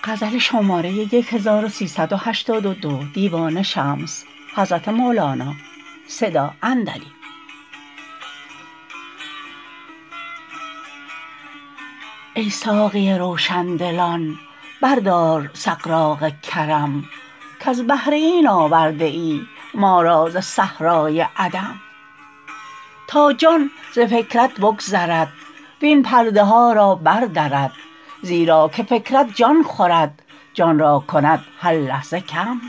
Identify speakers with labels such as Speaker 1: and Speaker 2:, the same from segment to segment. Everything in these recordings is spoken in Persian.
Speaker 1: ای ساقی روشندلان بردار سغراق کرم کز بهر این آورده ای ما را ز صحرای عدم تا جان ز فکرت بگذرد وین پرده ها را بردرد زیرا که فکرت جان خورد جان را کند هر لحظه کم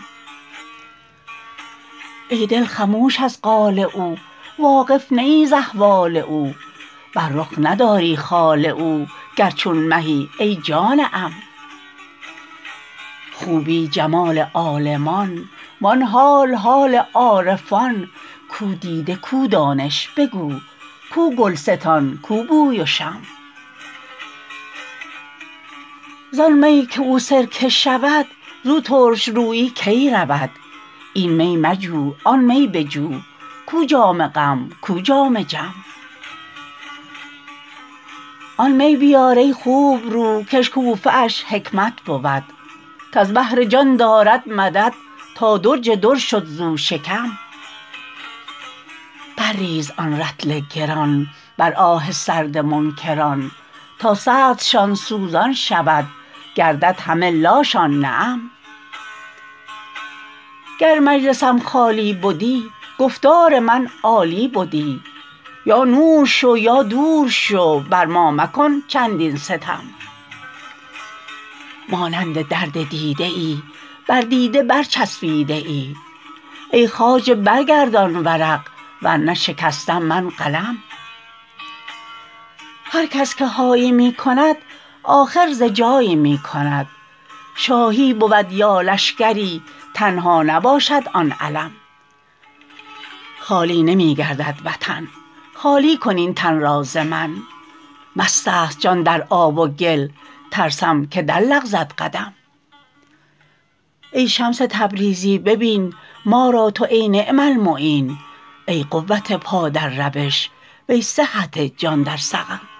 Speaker 1: ای دل خموش از قال او واقف نه ای ز احوال او بر رخ نداری خال او گر چون مهی ای جان عم خوبی جمال عالمان وان حال حال عارفان کو دیده کو دانش بگو کو گلستان کو بوی و شم زان می که او سرکه شود زو ترش رویی کی رود این می مجو آن می بجو کو جام غم کو جام جم آن می بیار ای خوبرو کاشکوفه اش حکمت بود کز بحر جان دارد مدد تا درج در شد زو شکم برریز آن رطل گران بر آه سرد منکران تا سردشان سوزان شود گردد همه لاشان نعم گر مجلسم خالی بدی گفتار من عالی بدی یا نور شو یا دور شو بر ما مکن چندین ستم مانند درد دیده ای بر دیده برچفسیده ای ای خواجه برگردان ورق ور نه شکستم من قلم هر کس که هایی می کند آخر ز جایی می کند شاهی بود یا لشکری تنها نباشد آن علم خالی نمی گردد وطن خالی کن این تن را ز من مست است جان در آب و گل ترسم که درلغزد قدم ای شمس تبریزی ببین ما را تو ای نعم المعین ای قوت پا در روش وی صحت جان در سقم